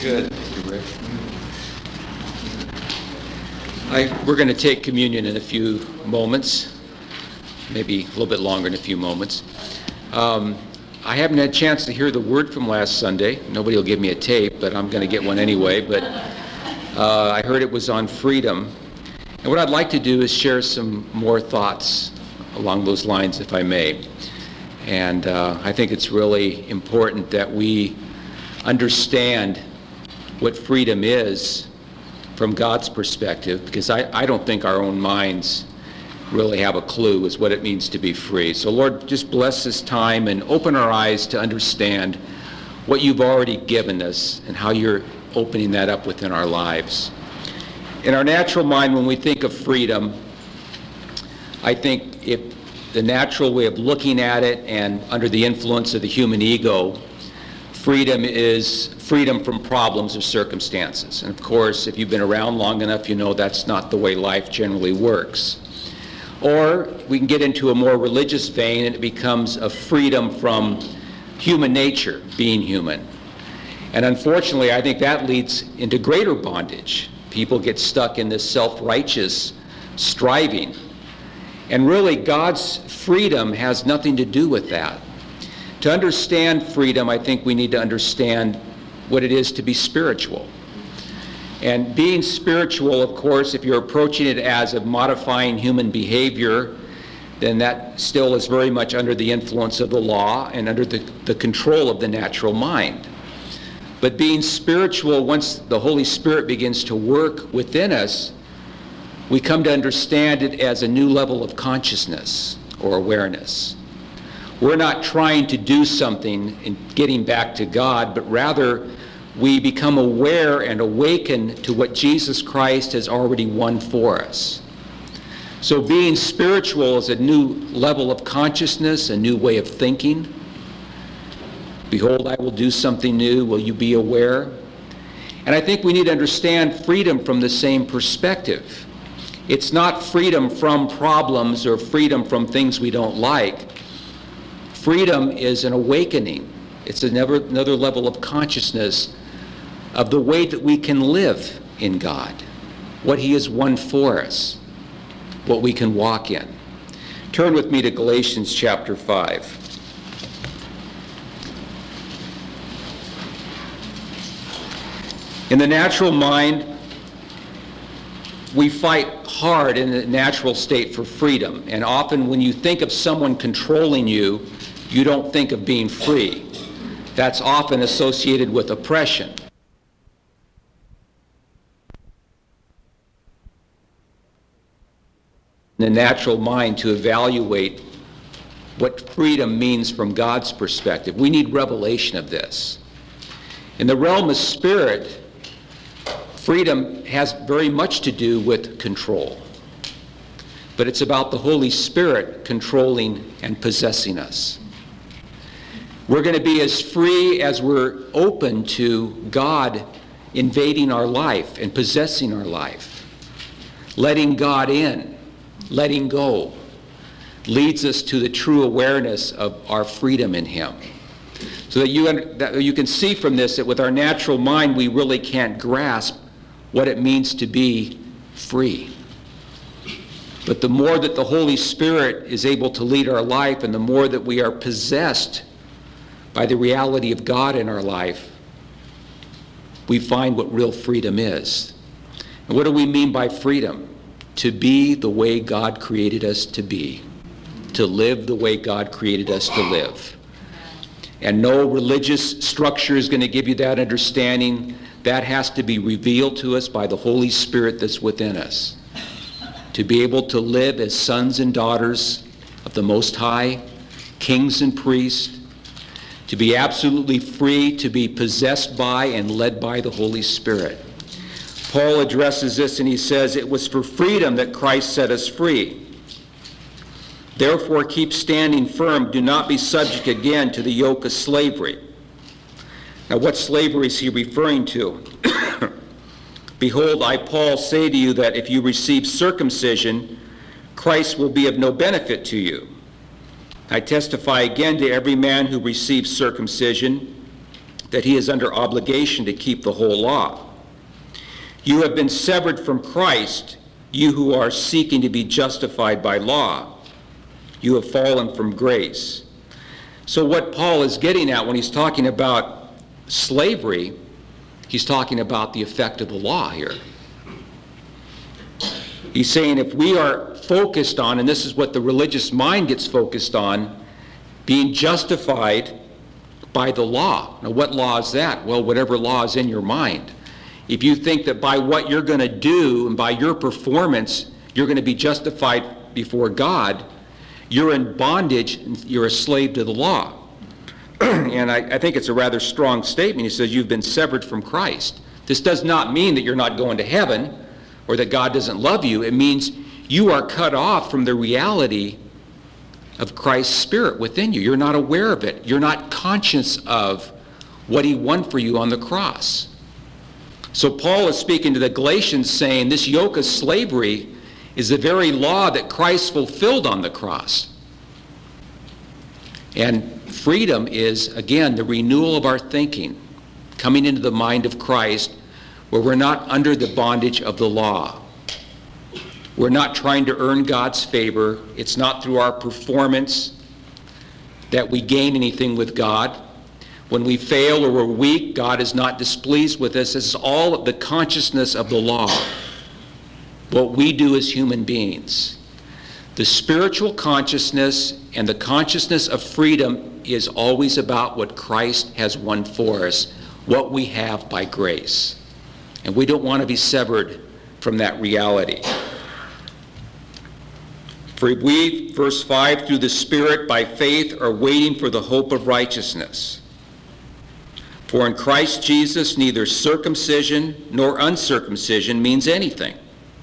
Good. Thank you, Rick. We're going to take communion in a few moments, maybe a little bit longer in a few moments. I haven't had a chance to hear the word from last Sunday. Nobody will give me a tape, but I'm going to get one anyway. But I heard it was on freedom. And what I'd like to do is share some more thoughts along those lines, if I may. And I think it's really important that we understand what freedom is from God's perspective, because I don't think our own minds really have a clue as what it means to be free. So Lord, just bless this time and open our eyes to understand what you've already given us and how you're opening that up within our lives. In our natural mind, when we think of freedom, I think if the natural way of looking at it and under the influence of the human ego, freedom is freedom from problems or circumstances. And of course, if you've been around long enough, you know that's not the way life generally works. Or we can get into a more religious vein and it becomes a freedom from human nature, being human. And unfortunately, I think that leads into greater bondage. People get stuck in this self-righteous striving. And really, God's freedom has nothing to do with that. To understand freedom, I think we need to understand what it is to be spiritual. And being spiritual, of course, if you're approaching it as a modifying human behavior, then that still is very much under the influence of the law and under the control of the natural mind. But being spiritual, once the Holy Spirit begins to work within us, we come to understand it as a new level of consciousness or awareness. We're not trying to do something in getting back to God, but rather we become aware and awaken to what Jesus Christ has already won for us. So being spiritual is a new level of consciousness, a new way of thinking. Behold, I will do something new. Will you be aware? And I think we need to understand freedom from the same perspective. It's not freedom from problems or freedom from things we don't like. Freedom is an awakening. It's another level of consciousness of the way that we can live in God, what He has won for us, what we can walk in. Turn with me to Galatians chapter 5. In the natural mind, we fight hard in the natural state for freedom. And often when you think of someone controlling you, you don't think of being free. That's often associated with oppression. The natural mind to evaluate what freedom means from God's perspective. We need revelation of this. In the realm of spirit, freedom has very much to do with control. But it's about the Holy Spirit controlling and possessing us. We're going to be as free as we're open to God invading our life and possessing our life. Letting God in, letting go, leads us to the true awareness of our freedom in Him. So that you can see from this that with our natural mind, we really can't grasp what it means to be free. But the more that the Holy Spirit is able to lead our life and the more that we are possessed by the reality of God in our life, we find what real freedom is. And what do we mean by freedom? To be the way God created us to be. To live the way God created us to live. And no religious structure is going to give you that understanding. That has to be revealed to us by the Holy Spirit that's within us. To be able to live as sons and daughters of the Most High, kings and priests, to be absolutely free, to be possessed by and led by the Holy Spirit. Paul addresses this and he says, "It was for freedom that Christ set us free. Therefore keep standing firm. Do not be subject again to the yoke of slavery." Now what slavery is he referring to? "Behold, I, Paul, say to you that if you receive circumcision, Christ will be of no benefit to you. I testify again to every man who receives circumcision that he is under obligation to keep the whole law. You have been severed from Christ, you who are seeking to be justified by law. You have fallen from grace. So what Paul is getting at when he's talking about slavery, he's talking about the effect of the law here. He's saying if we are focused on, and this is what the religious mind gets focused on, being justified by the law. Now, what law is that? Well, whatever law is in your mind. If you think that by what you're going to do and by your performance, you're going to be justified before God, you're in bondage, you're a slave to the law. And I think it's a rather strong statement. He says you've been severed from Christ. This does not mean that you're not going to heaven or that God doesn't love you. It means you are cut off from the reality of Christ's Spirit within you. You're not aware of it. You're not conscious of what he won for you on the cross. So Paul is speaking to the Galatians saying this yoke of slavery is the very law that Christ fulfilled on the cross. And freedom is, again, the renewal of our thinking, coming into the mind of Christ, where we're not under the bondage of the law. We're not trying to earn God's favor. It's not through our performance that we gain anything with God. When we fail or we're weak, God is not displeased with us. It's all the consciousness of the law. What we do as human beings. The spiritual consciousness and the consciousness of freedom is always about what Christ has won for us, what we have by grace. And we don't want to be severed from that reality. For we, verse 5, through the Spirit by faith are waiting for the hope of righteousness. For in Christ Jesus neither circumcision nor uncircumcision means anything,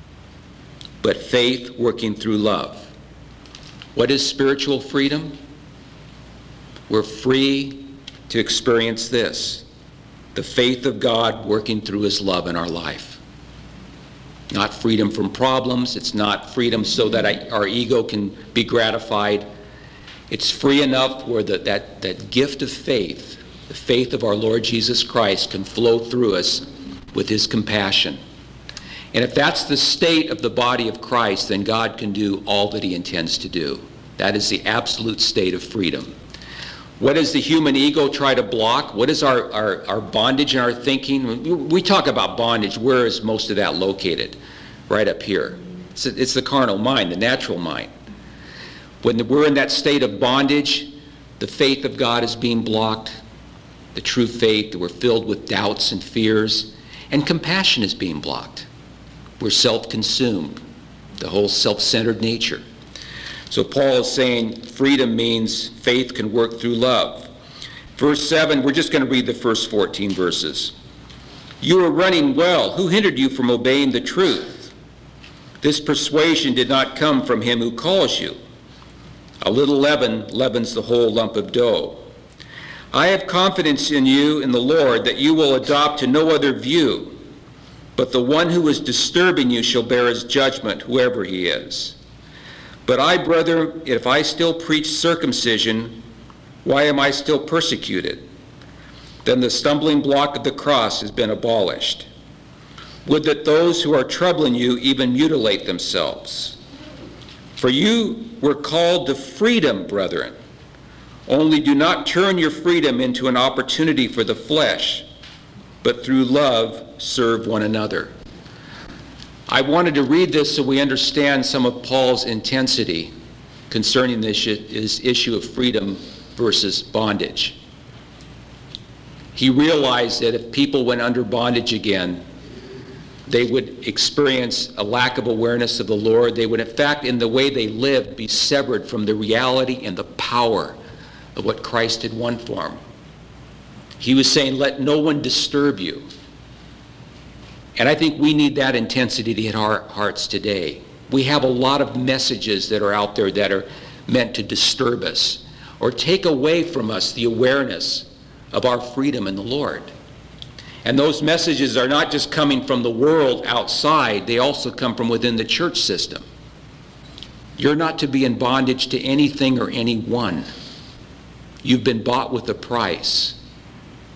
but faith working through love. What is spiritual freedom? We're free to experience this, the faith of God working through his love in our life. Not freedom from problems. It's not freedom so that our ego can be gratified. It's free enough where that gift of faith, the faith of our Lord Jesus Christ, can flow through us with his compassion. And if that's the state of the body of Christ, then God can do all that he intends to do. That is the absolute state of freedom. What does the human ego try to block? What is our bondage in our thinking? We talk about bondage. Where is most of that located? Right up here. It's the carnal mind, the natural mind. When we're in that state of bondage, the faith of God is being blocked. The true faith, we're filled with doubts and fears, and compassion is being blocked. We're self-consumed, the whole self-centered nature. So Paul is saying freedom means faith can work through love. Verse 7, we're just going to read the first 14 verses. You are running well. Who hindered you from obeying the truth? This persuasion did not come from him who calls you. A little leaven leavens the whole lump of dough. I have confidence in you, in the Lord, that you will adopt to no other view, but the one who is disturbing you shall bear his judgment, whoever he is. But I, brethren, if I still preach circumcision, why am I still persecuted? Then the stumbling block of the cross has been abolished. Would that those who are troubling you even mutilate themselves. For you were called to freedom, brethren. Only do not turn your freedom into an opportunity for the flesh, but through love serve one another. I wanted to read this so we understand some of Paul's intensity concerning this issue of freedom versus bondage. He realized that if people went under bondage again, they would experience a lack of awareness of the Lord. They would, in fact, in the way they lived, be severed from the reality and the power of what Christ had won for them. He was saying, let no one disturb you. And I think we need that intensity to hit our hearts today. We have a lot of messages that are out there that are meant to disturb us or take away from us the awareness of our freedom in the Lord. And those messages are not just coming from the world outside, they also come from within the church system. You're not to be in bondage to anything or anyone. You've been bought with a price.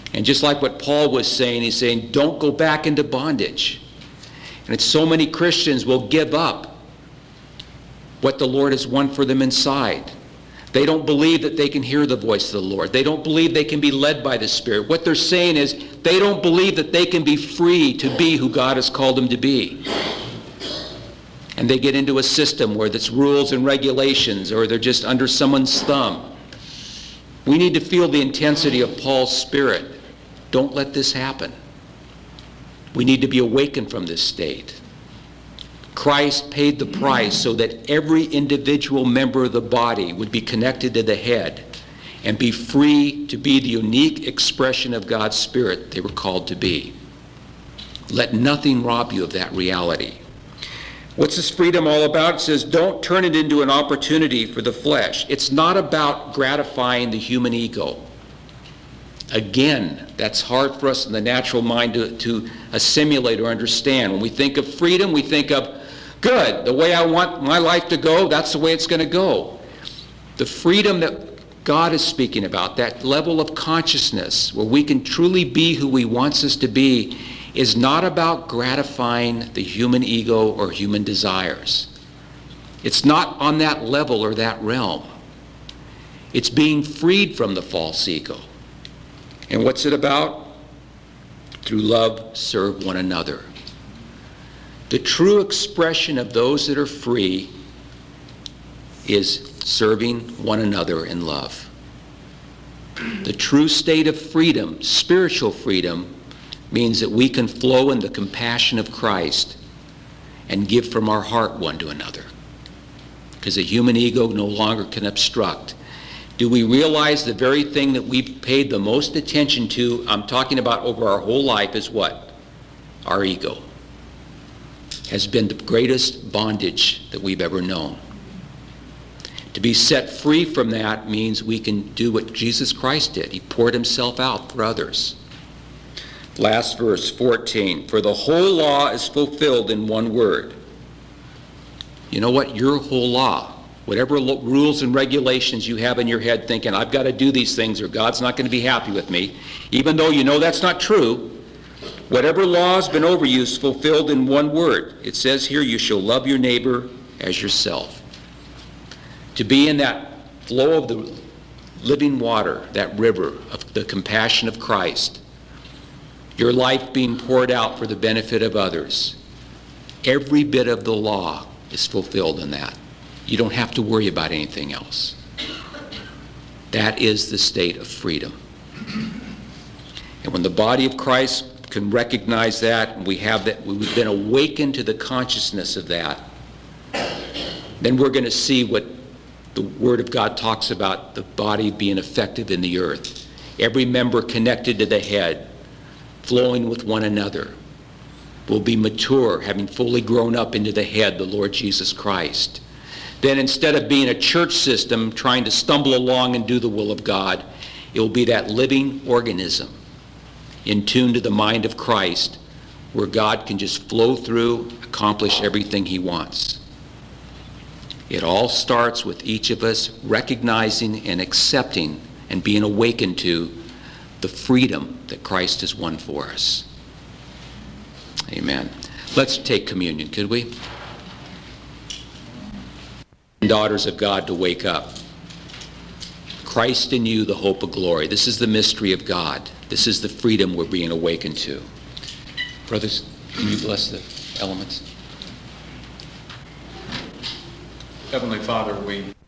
And just like what Paul was saying, he's saying, don't go back into bondage. And it's so many Christians will give up what the Lord has won for them inside. They don't believe that they can hear the voice of the Lord. They don't believe they can be led by the Spirit. What they're saying is they don't believe that they can be free to be who God has called them to be. And they get into a system where it's rules and regulations, or they're just under someone's thumb. We need to feel the intensity of Paul's spirit. Don't let this happen. We need to be awakened from this state. Christ paid the price so that every individual member of the body would be connected to the head and be free to be the unique expression of God's Spirit they were called to be. Let nothing rob you of that reality. What's this freedom all about? It says, don't turn it into an opportunity for the flesh. It's not about gratifying the human ego. Again, that's hard for us in the natural mind to assimilate or understand. When we think of freedom, we think of, good, the way I want my life to go, that's the way it's going to go. The freedom that God is speaking about, that level of consciousness where we can truly be who He wants us to be, is not about gratifying the human ego or human desires. It's not on that level or that realm. It's being freed from the false ego. And what's it about? Through love, serve one another. The true expression of those that are free is serving one another in love. The true state of freedom, spiritual freedom, means that we can flow in the compassion of Christ and give from our heart one to another. Because the human ego no longer can obstruct. Do we realize the very thing that we've paid the most attention to, I'm talking about over our whole life, is what? Our ego. Has been the greatest bondage that we've ever known. To be set free from that means we can do what Jesus Christ did. He poured Himself out for others. Last verse, 14. For the whole law is fulfilled in one word. You know what? Your whole law, whatever rules and regulations you have in your head thinking, I've got to do these things or God's not going to be happy with me, even though you know that's not true, whatever law has been over you is fulfilled in one word. It says here, you shall love your neighbor as yourself. To be in that flow of the living water, that river of the compassion of Christ, your life being poured out for the benefit of others. Every bit of the law is fulfilled in that. You don't have to worry about anything else. That is the state of freedom. And when the body of Christ can recognize that, and we have that, we've been awakened to the consciousness of that, then we're going to see what the Word of God talks about, the body being effective in the earth. Every member connected to the head, flowing with one another, will be mature, having fully grown up into the head, the Lord Jesus Christ. Then instead of being a church system trying to stumble along and do the will of God, it will be that living organism in tune to the mind of Christ, where God can just flow through, accomplish everything He wants. It all starts with each of us recognizing and accepting and being awakened to the freedom that Christ has won for us. Amen. Let's take communion, could we? Daughters of God, to wake up. Christ in you, the hope of glory. This is the mystery of God. This is the freedom we're being awakened to. Brothers, can you bless the elements? Heavenly Father, we